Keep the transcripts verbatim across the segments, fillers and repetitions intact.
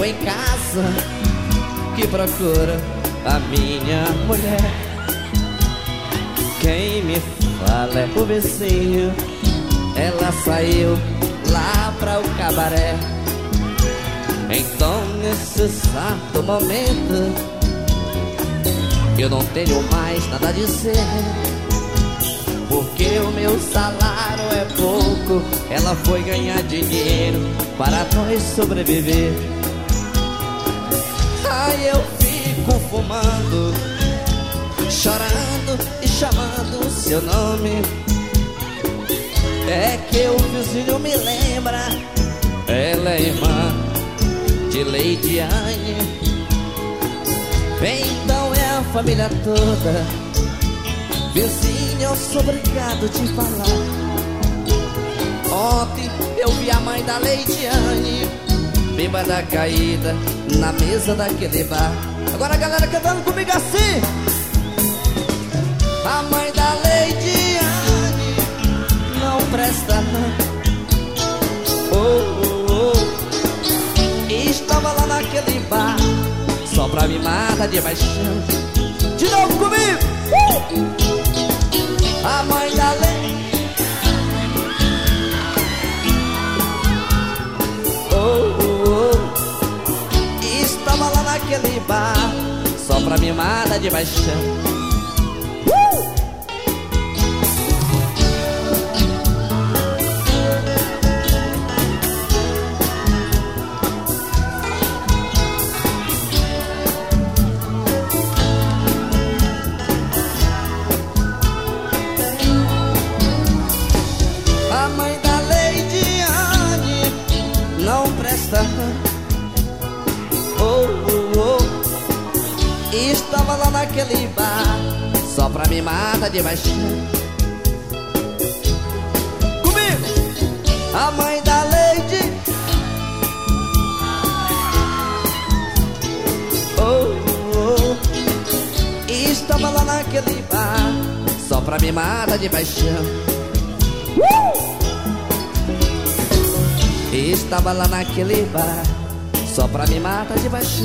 eu em casa que procura a minha mulher. Quem me fala é o vizinho, ela saiu lá pra o cabaré. Então nesse exato momento eu não tenho mais nada a dizer, porque o meu salário é pouco, ela foi ganhar dinheiro para nós sobreviver. Aí eu fico fumando, chorando e chamando o seu nome. É que o vizinho me lembra, ela é irmã de Leidiane. Então é a família toda. Vizinho, eu sou obrigado a te falar. Ontem eu vi a mãe da Leidiane bêbada caída na mesa daquele bar. Agora a galera cantando comigo assim. A mãe da Leidiane não presta não. Oh, oh, oh. Estava lá naquele bar só pra me matar de paixão. De novo comigo. uh! A mãe da Leidiane oh, oh, oh. Estava lá naquele bar só pra me matar de paixão. uh! A mãe da Leidiane não presta. Oh, oh, oh. Estava lá naquele bar só pra me matar de paixão. Comigo! A mãe da Lady oh, oh, oh. Estava lá naquele bar só pra me matar de paixão. Uh! Estava lá naquele bar só pra me matar de paixão.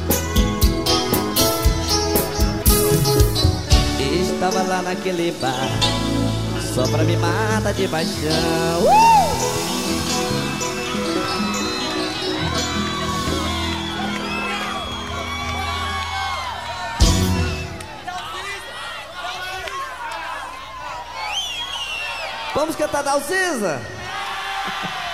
Estava lá naquele bar só pra me matar de paixão. uh! Vamos cantar Dalcisa?